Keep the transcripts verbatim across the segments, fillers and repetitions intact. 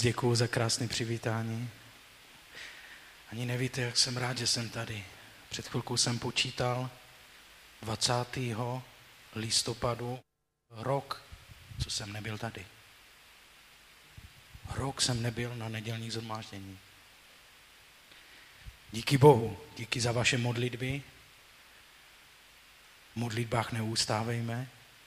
Děkuju za krásné přivítání. Ani nevíte, jak jsem rád, že jsem tady. Před chvilkou jsem počítal dvacátého listopadu rok, co jsem nebyl tady. Rok jsem nebyl na nedělních shromáždění. Díky Bohu, díky za vaše modlitby. V modlitbách neustávejme.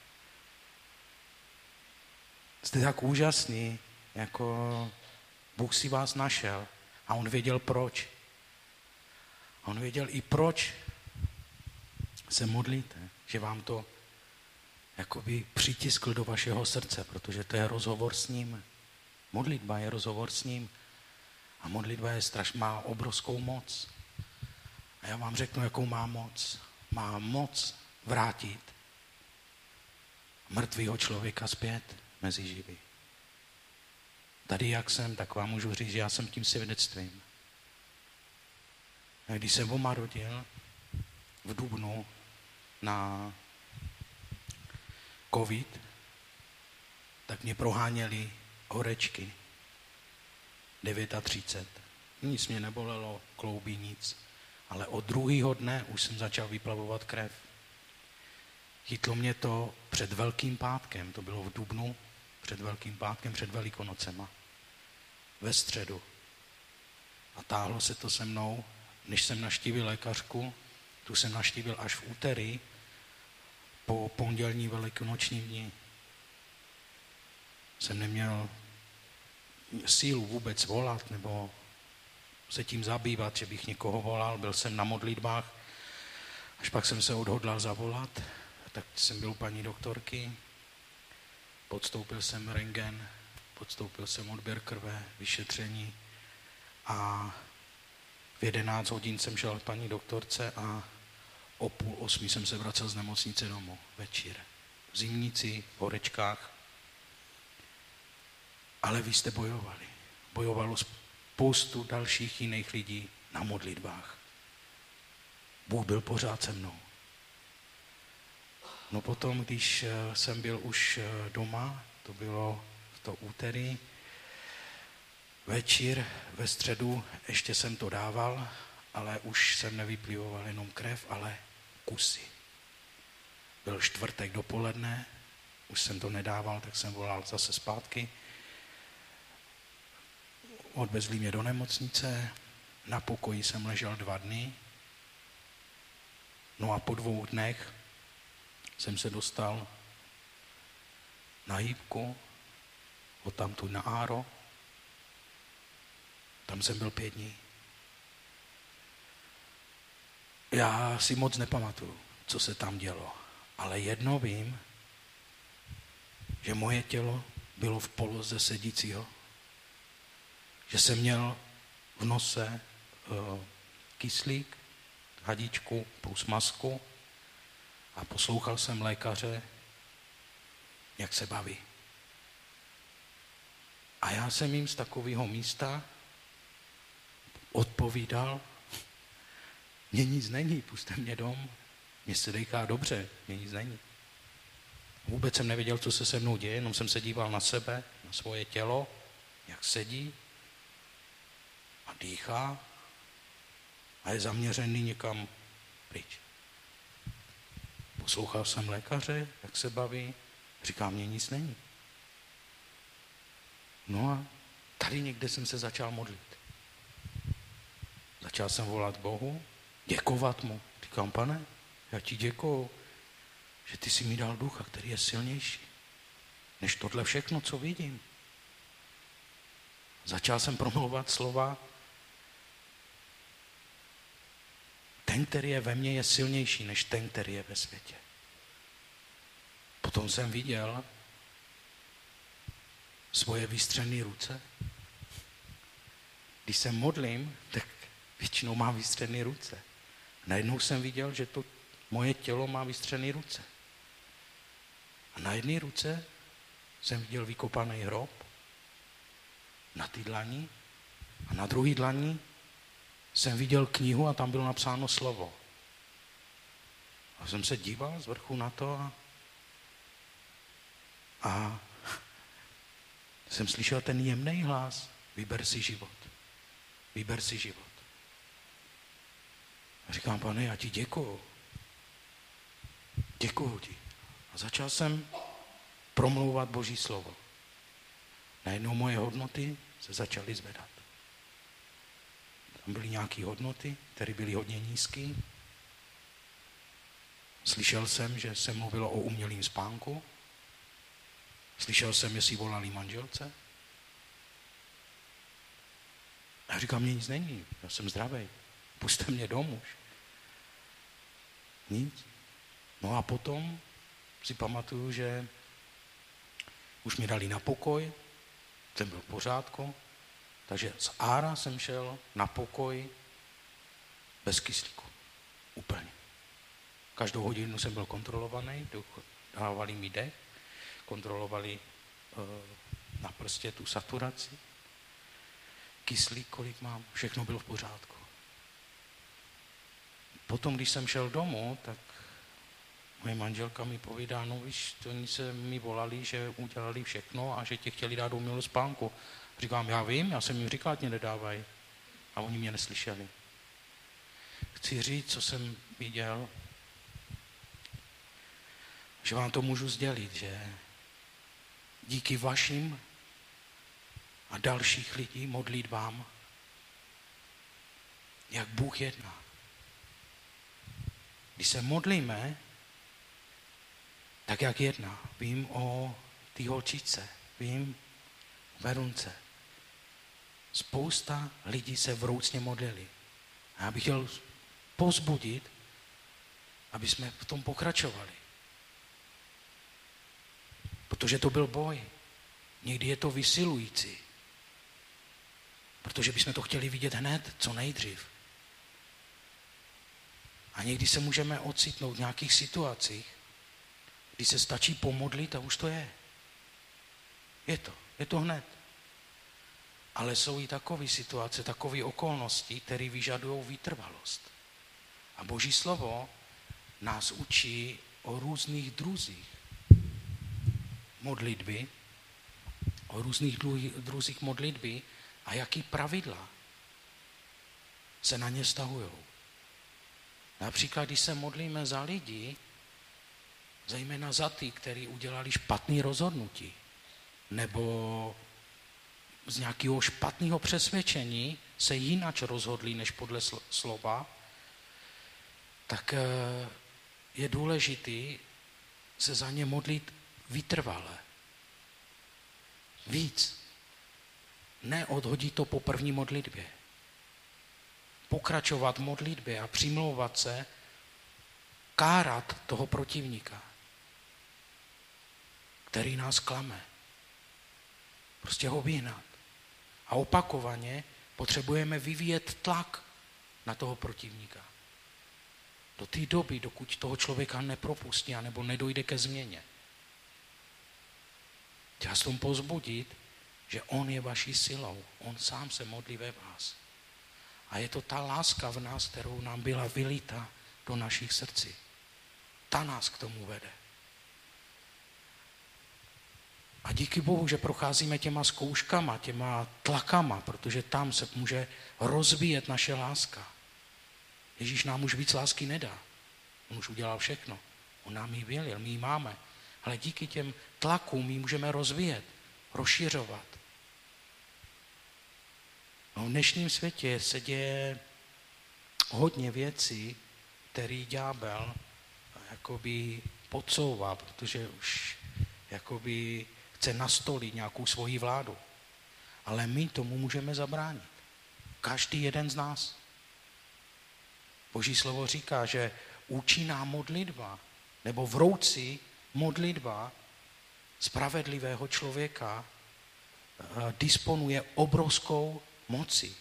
Jste tak úžasný, jako Bůh si vás našel a on věděl proč. On věděl i proč se modlíte, že vám to jakoby přitiskl do vašeho srdce, protože to je rozhovor s ním. Modlitba je rozhovor s ním a modlitba je straš, má obrovskou moc. A já vám řeknu, jakou má moc. Má moc vrátit mrtvýho člověka zpět mezi živý. Tady jak jsem, tak vám můžu říct, že já jsem tím svědectvím. A když jsem Voma rodil v dubnu na covid, tak mě proháněli horečky. třicet devět. Nic mě nebolelo, kloubí nic. Ale od druhého dne už jsem začal vyplavovat krev. Chytlo mě to před Velkým pátkem, to bylo v dubnu, před Velkým pátkem, před Velikonocema. Ve středu. A táhlo se to se mnou, než jsem navštívil lékařku, tu jsem navštívil až v úterý, po pondělní velikonoční dni. Jsem neměl sílu vůbec volat, nebo se tím zabývat, že bych někoho volal. Byl jsem na modlitbách, až pak jsem se odhodlal zavolat, tak jsem byl u paní doktorky, podstoupil jsem rentgen, podstoupil jsem odběr krve, vyšetření a v jedenáct hodin jsem šel k paní doktorce a o půl osmi jsem se vracel z nemocnice domů večer. V zimnici, v horečkách. Ale vy jste bojovali. Bojovalo spoustu dalších jiných lidí na modlitbách. Bůh byl pořád se mnou. No potom, když jsem byl už doma, to bylo v to úterý, večer, ve středu, ještě jsem to dával, ale už jsem nevyplivoval jenom krev, ale kusy. Byl čtvrtek dopoledne, už jsem to nedával, tak jsem volal zase zpátky. Odvezli mě do nemocnice, na pokoji jsem ležel dva dny, no a po dvou dnech jsem se dostal na hýbku, odtamtud na Áro, tam jsem byl pět dní. Já si moc nepamatuju, co se tam dělo, ale jedno vím, že moje tělo bylo v poloze sedícího, že jsem měl v nose uh, kyslík, hadičku plus masku a poslouchal jsem lékaře, jak se baví. A já jsem jim z takového místa odpovídal, mně nic není, puste mě dom, mně se dejchá dobře, mně nic není. Vůbec jsem nevěděl, co se se mnou děje, jenom jsem se díval na sebe, na svoje tělo, jak sedí a dýchá a je zaměřený někam pryč. Poslouchal jsem lékaře, jak se baví, říká, mně nic není. No a tady někde jsem se začal modlit. Začal jsem volat Bohu, děkovat mu. Říkám, Pane, já ti děkuju, že ty jsi mi dal ducha, který je silnější, než tohle všechno, co vidím. Začal jsem promlouvat slova, ten, který je ve mně, je silnější, než ten, který je ve světě. Potom jsem viděl svoje vystřené ruce. Když se modlím, tak většinou mám vystřené ruce. Najednou jsem viděl, že to moje tělo má vystřené ruce. A na jedné ruce jsem viděl vykopaný hrob, na té dlani, a na druhé dlani jsem viděl knihu a tam bylo napsáno slovo. A jsem se díval z vrchu na to a, a Jsem slyšel ten jemný hlas, vyber si život, vyber si život. A říkám, Pane, já ti děkuju. Děkuju ti. A začal jsem promlouvat Boží slovo. Najednou moje hodnoty se začaly zvedat. Tam byly nějaké hodnoty, které byly hodně nízké. Slyšel jsem, že se mluvilo o umělém spánku. Slyšel jsem, jestli volali manželce. A říkám, mě nic není, já jsem zdravý. Pusťte mě domů. Nic. No a potom si pamatuju, že už mi dali na pokoj, jsem byl v pořádku, takže z Ára jsem šel na pokoj bez kyslíku. Úplně. Každou hodinu jsem byl kontrolovaný, dávali mi dech, kontrolovali uh, na prstě tu saturaci, kyslík, kolik mám, všechno bylo v pořádku. Potom, když jsem šel domů, tak moje manželka mi povídá, no víš, oni se mi volali, že udělali všechno a že tě chtěli dát do umělého spánku. Říkám, já vím, já jsem jim říkal, ať mě nedávají. A oni mě neslyšeli. Chci říct, co jsem viděl, že vám to můžu sdělit, že díky vašim a dalších lidí modlitbám, jak Bůh jedná. Když se modlíme, tak jak jedná. Vím o té holčičce, vím o Verunce. Spousta lidí se vroucně modlili. A já bych chtěl povzbudit, aby jsme v tom pokračovali. Protože to byl boj. Někdy je to vysilující. Protože bychom to chtěli vidět hned, co nejdřív. A někdy se můžeme ocitnout v nějakých situacích, kdy se stačí pomodlit a už to je. Je to, je to hned. Ale jsou i takové situace, takové okolnosti, které vyžadují vytrvalost. A Boží slovo nás učí o různých druzích modlitby, o různých druzích modlitby a jaký pravidla se na ně vztahují. Například, když se modlíme za lidi, zejména za ty, kteří udělali špatné rozhodnutí, nebo z nějakého špatného přesvědčení se jinak rozhodli, než podle slova, tak je důležité se za ně modlit vytrvale. Víc. Neodhodit to po první modlitbě. Pokračovat v modlitbě a přimlouvat se, kárat toho protivníka, který nás klame. Prostě ho vyhnat. A opakovaně potřebujeme vyvíjet tlak na toho protivníka. Do té doby, dokud toho člověka nepropustí, nebo nedojde ke změně. Chtěl jsem povzbudit, že on je vaší silou. On sám se modlí ve vás. A je to ta láska v nás, kterou nám byla vylita do našich srdcí. Ta nás k tomu vede. A díky Bohu, že procházíme těma zkouškama, těma tlakama, protože tam se může rozvíjet naše láska. Ježíš nám už víc lásky nedá. On už udělal všechno. On nám ji vylil, my ji máme. Ale díky těm tlakům ji můžeme rozvíjet, rozšiřovat. No v dnešním světě se děje hodně věcí, které ďábel jakoby podsouvá, protože už jakoby chce nastolit nějakou svoji vládu. Ale my tomu můžeme zabránit. Každý jeden z nás. Boží slovo říká, že účinná modlitba nebo vroucí modlitba spravedlivého člověka disponuje obrovskou mocí.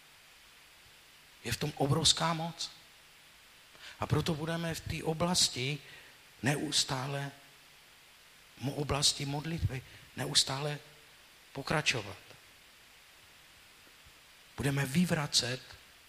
Je v tom obrovská moc. A proto budeme v té oblasti neustále, v oblasti modlitby, neustále pokračovat. Budeme vyvracet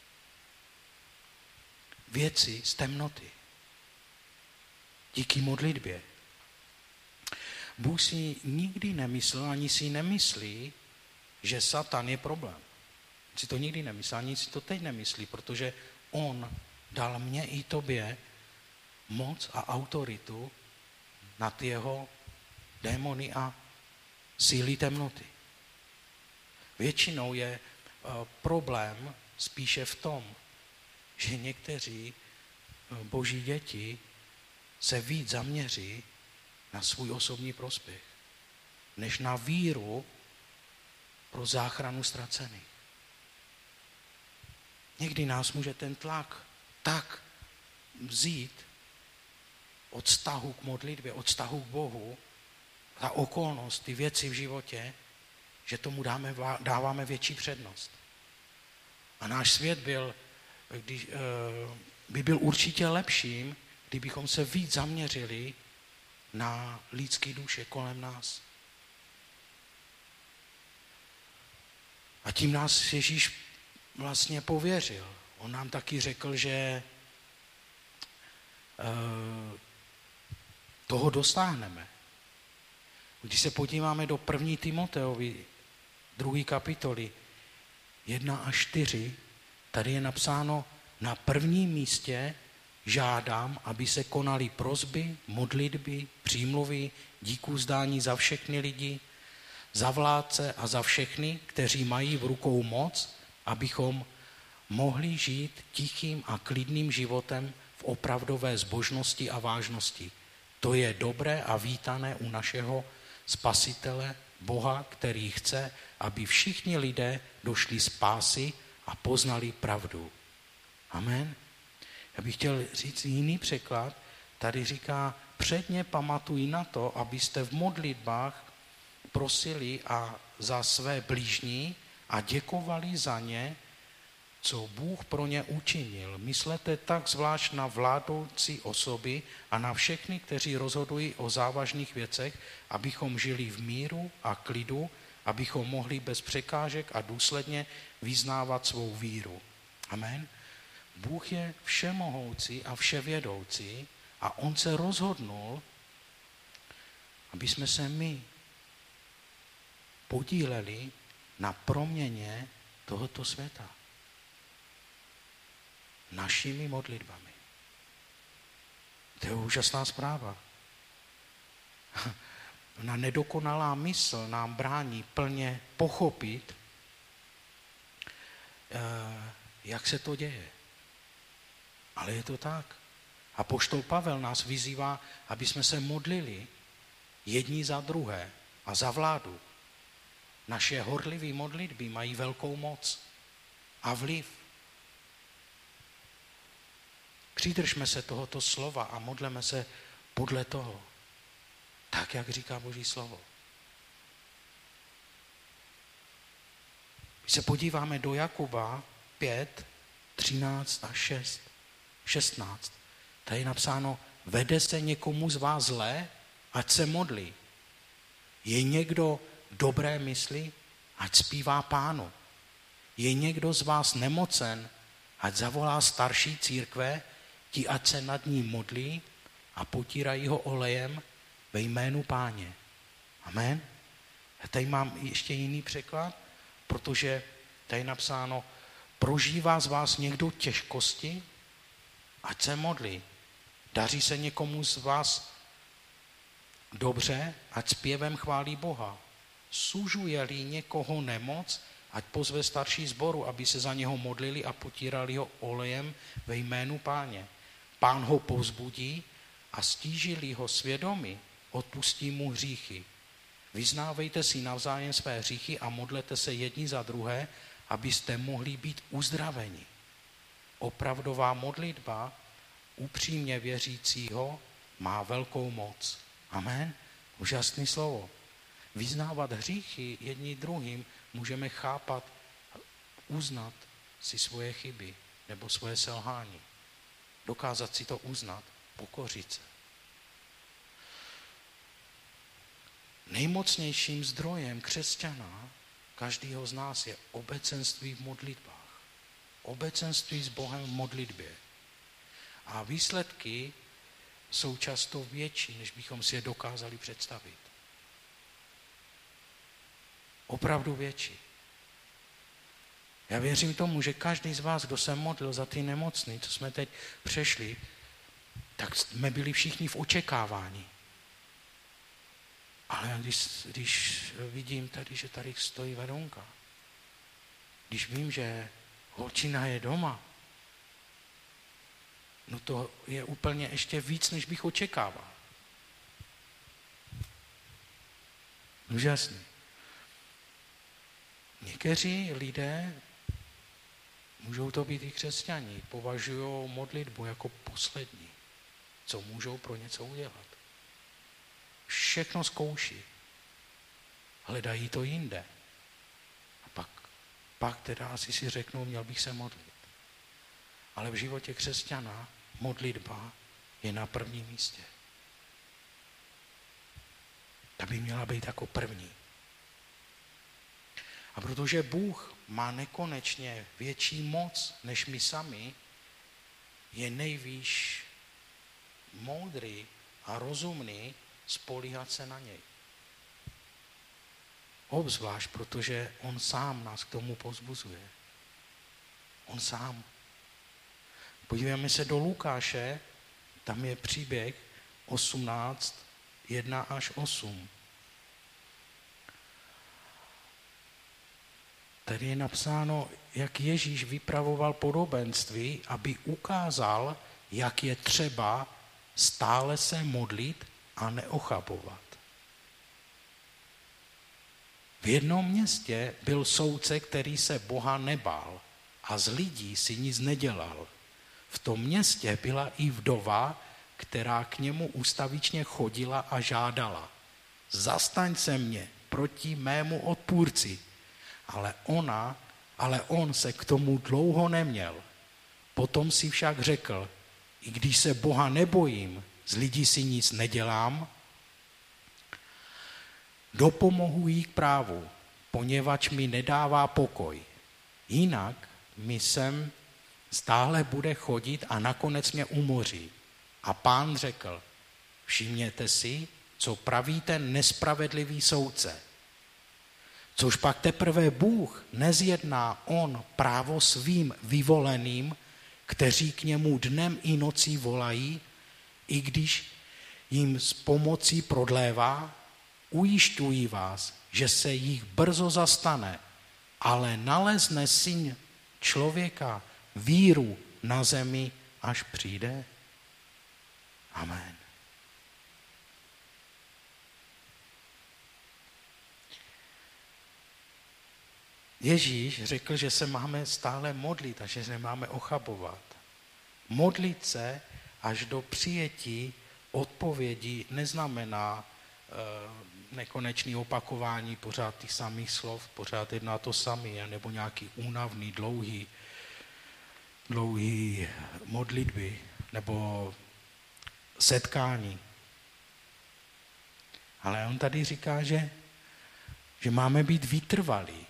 věci z temnoty. Díky modlitbě. Bůh si nikdy nemyslel, ani si nemyslí, že Satan je problém. Si to nikdy nemyslel, ani si to teď nemyslí, protože on dal mně i tobě moc a autoritu nad jeho démony a síly temnoty. Většinou je problém spíše v tom, že někteří boží děti se víc zaměří na svůj osobní prospěch, než na víru pro záchranu ztracených. Někdy nás může ten tlak tak vzít od vztahu k modlitbě, od vztahu k Bohu, ta okolnost, ty věci v životě, že tomu dáme, dáváme větší přednost. A náš svět byl, když, by byl určitě lepším, kdybychom se víc zaměřili na lidské duše kolem nás. A tím nás Ježíš vlastně pověřil. On nám taky řekl, že toho dosáhneme. Když se podíváme do první Timoteovi, druhé kapitoly, jedna až čtyři, tady je napsáno, na prvním místě žádám, aby se konaly prosby, modlitby, přímluvy, díků zdání za všechny lidi, za vládce a za všechny, kteří mají v rukou moc, abychom mohli žít tichým a klidným životem v opravdové zbožnosti a vážnosti. To je dobré a vítané u našeho Spasitele, Boha, který chce, aby všichni lidé došli spásy a poznali pravdu. Amen. Já bych chtěl říct jiný překlad. Tady říká, předně pamatuj na to, abyste v modlitbách prosili a za své blížní a děkovali za ně, co Bůh pro ně učinil. Myslete tak zvlášť na vládoucí osoby a na všechny, kteří rozhodují o závažných věcech, abychom žili v míru a klidu, abychom mohli bez překážek a důsledně vyznávat svou víru. Amen. Bůh je všemohoucí a vševědoucí a on se rozhodnul, aby jsme se my podíleli na proměně tohoto světa. Našimi modlitbami. To je úžasná zpráva. Na nedokonalá mysl nám brání plně pochopit, jak se to děje. Ale je to tak. Apoštol Pavel nás vyzývá, aby jsme se modlili jedni za druhé a za vládu. Naše horlivé modlitby mají velkou moc a vliv. Přidržme se tohoto slova a modleme se podle toho, tak, jak říká Boží slovo. Když se podíváme do Jakuba pět, třináct a šest, šestnáct, tady je napsáno, vede se někomu z vás zlé, ať se modlí. Je někdo dobré mysli, ať zpívá Pánu. Je někdo z vás nemocen, ať zavolá starší církve, ti ať se nad ním modlí a potírají ho olejem ve jménu Páně. Amen. Já tady mám ještě jiný překlad, protože tady je napsáno, prožívá z vás někdo těžkosti, ať se modlí. Daří se někomu z vás dobře, ať zpěvem chválí Boha. Sužuje-li někoho nemoc, ať pozve starší sboru, aby se za něho modlili a potírali ho olejem ve jménu Páně. Pán ho povzbudí a stížili ho svědomí, odpustí mu hříchy. Vyznávejte si navzájem své hříchy a modlete se jedni za druhé, abyste mohli být uzdraveni. Opravdová modlitba upřímně věřícího má velkou moc. Amen. Úžasné slovo. Vyznávat hříchy jedni druhým můžeme chápat, uznat si svoje chyby nebo svoje selhání. Dokázat si to uznat, pokořit se. Nejmocnějším zdrojem křesťana, každého z nás, je obecenství v modlitbách. Obecenství s Bohem v modlitbě. A výsledky jsou často větší, než bychom si je dokázali představit. opravdu větší. Já věřím tomu, že každý z vás, kdo se modlil za ty nemocný, co jsme teď přešli, tak jsme byli všichni v očekávání. Ale když, když vidím tady, že tady stojí Veronka, když vím, že holčina je doma, no to je úplně ještě víc, než bych očekával. Úžasný. Někteří lidé, můžou to být i křesťané, považují modlitbu jako poslední, co můžou pro něco udělat. Všechno zkouší. Hledají to jinde. A pak, pak teda asi si řeknou, měl bych se modlit. Ale v životě křesťana modlitba je na prvním místě. Ta by měla být jako první. A protože Bůh má nekonečně větší moc než my sami, je nejvýš moudrý a rozumný spolíhat se na něj. Obzvlášť, protože on sám nás k tomu povzbuzuje. On sám. Podívejme se do Lukáše, tam je příběh osmnáct, jedna až osm. Tady je napsáno, jak Ježíš vypravoval podobenství, aby ukázal, jak je třeba stále se modlit a neochabovat. V jednom městě byl soudce, který se Boha nebál a z lidí si nic nedělal. V tom městě byla i vdova, která k němu ustavičně chodila a žádala: zastaň se mě proti mému odpůrci. Ale ona, ale on se k tomu dlouho neměl. Potom si však řekl: i když se Boha nebojím, z lidí si nic nedělám, dopomohu jí k právu, poněvadž mi nedává pokoj. Jinak mi sem stále bude chodit a nakonec mě umoří. A Pán řekl: všimněte si, co praví ten nespravedlivý soudce. Což pak teprve Bůh nezjedná on právo svým vyvoleným, kteří k němu dnem i nocí volají, i když jim s pomocí prodlévá, ujišťují vás, že se jich brzo zastane, ale nalezne syn člověka víru na zemi, až přijde? Amen. Ježíš řekl, že se máme stále modlit a že se nemáme ochabovat. Modlit se až do přijetí odpovědi neznamená e, nekonečné opakování pořád těch samých slov, pořád jedná to samý, nebo nějaký únavný, dlouhý, dlouhý modlitby, nebo setkání. Ale on tady říká, že, že máme být vytrvalí.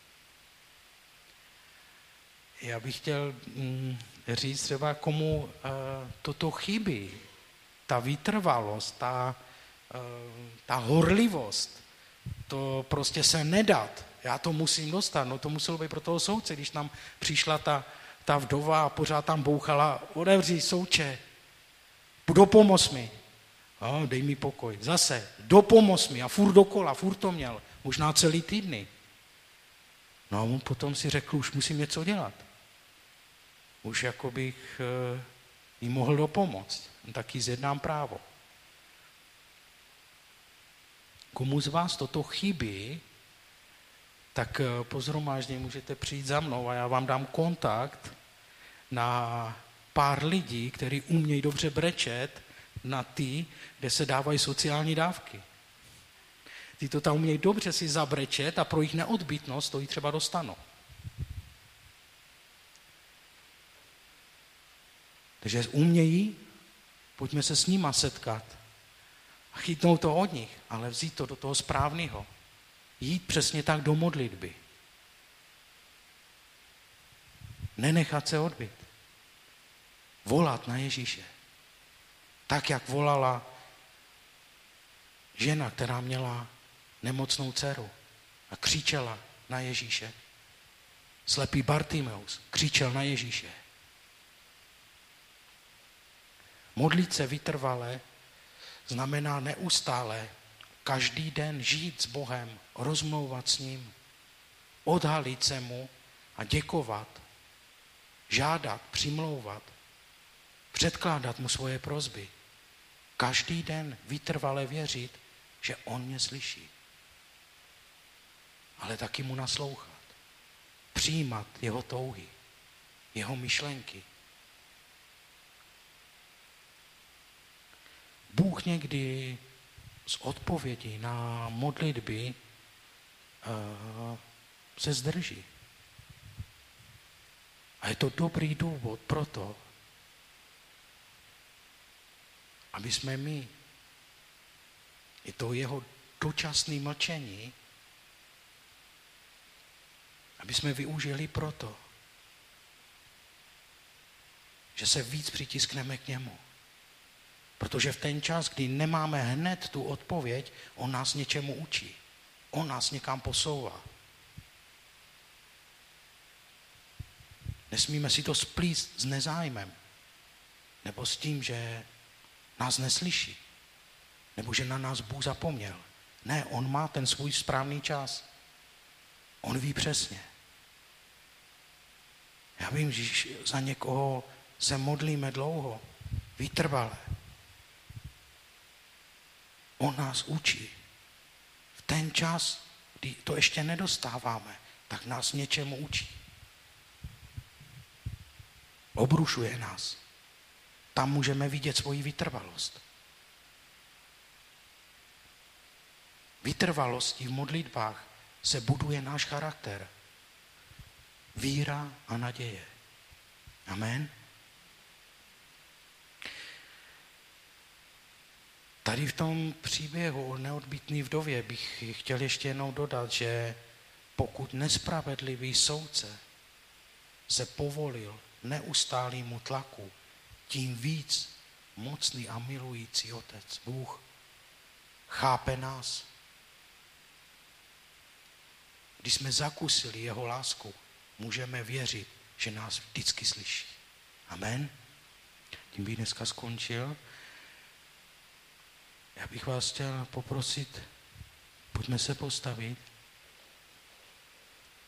Já bych chtěl mm, říct třeba, komu uh, toto chybí. Ta vytrvalost, ta, uh, ta horlivost, to prostě se nedat. Já to musím dostat. No to muselo být pro toho soudce, když tam přišla ta, ta vdova a pořád tam bouchala: otevři, souče, dopomoz mi. No, dej mi pokoj. Zase, dopomoz mi. A furt dokola, furt to měl. Možná celý týdny. No a on potom si řekl: už musím něco dělat. Už jako bych e, jí mohl dopomoct. Taky zjednám právo. Komu z vás toto chybí, tak po shromáždění můžete přijít za mnou a já vám dám kontakt na pár lidí, kteří umějí dobře brečet na ty, kde se dávají sociální dávky. Ty to tam umějí dobře si zabrečet a pro jejich neodbytnost to jí třeba dostanou. Takže umějí, pojďme se s nima setkat a chytnout to od nich, ale vzít to do toho správného. Jít přesně tak do modlitby. Nenechat se odbyt. Volat na Ježíše. Tak, jak volala žena, která měla nemocnou dceru. a křičela na Ježíše. Slepý Bartimeus křičel na Ježíše. Modlit se vytrvale znamená neustále každý den žít s Bohem, rozmlouvat s ním, odhalit se mu a děkovat, žádat, přimlouvat, předkládat mu svoje prosby. Každý den vytrvale věřit, že on mě slyší. Ale taky mu naslouchat. Přijímat jeho touhy, jeho myšlenky. Bůh někdy z odpovědi na modlitby uh, se zdrží. A je to dobrý důvod pro to, aby jsme my i to jeho dočasné mlčení, aby jsme využili proto, že se víc přitiskneme k němu. Protože v ten čas, kdy nemáme hned tu odpověď, on nás něčemu učí. On nás někam posouvá. Nesmíme si to splíst s nezájmem. Nebo s tím, že nás neslyší. Nebo že na nás Bůh zapomněl. Ne, on má ten svůj správný čas. On ví přesně. Já vím, že za někoho se modlíme dlouho, vytrvale. On nás učí. V ten čas, kdy to ještě nedostáváme, tak nás něčemu učí. Obrušuje nás. Tam můžeme vidět svoji vytrvalost. Vytrvalostí v modlitbách se buduje náš charakter. Víra a naděje. Amen. Tady v tom příběhu o neodbytné vdově bych chtěl ještě jednou dodat, že pokud nespravedlivý soudce se povolil neustálému tlaku, tím víc mocný a milující Otec, Bůh, chápe nás. Když jsme zakusili jeho lásku, můžeme věřit, že nás vždycky slyší. Amen. Tím bych dneska skončil. Já bych vás chtěl poprosit, pojďme se postavit.